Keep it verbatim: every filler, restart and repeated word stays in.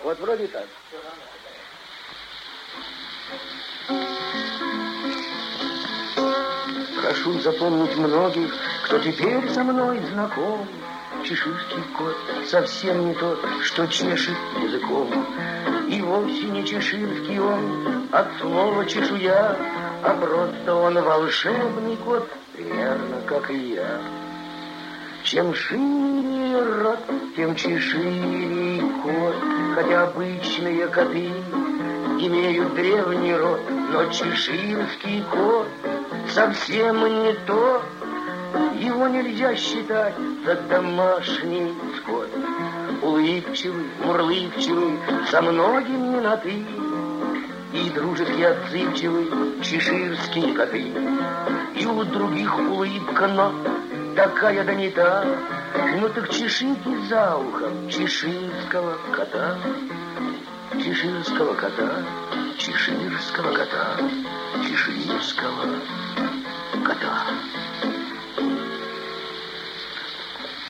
Вот вроде так. Прошу запомнить многих, кто теперь со мной знаком. Чеширский кот совсем не тот, что чешет языком. И вовсе не чеширский он от слова чешуя, а просто он волшебный кот, примерно как и я. Чем шире рот, тем чеширее кот, хотя обычные коты имеют древний род, но чеширский кот совсем не то. Его нельзя считать за домашний скот. Улыбчивый, мурлыкчивый, со многим не на «ты», и дружески отзывчивый чеширские коты. И у других улыбка, но такая да не та. Ну так чешите за ухом чеширского кота. Чеширского кота, чеширского кота,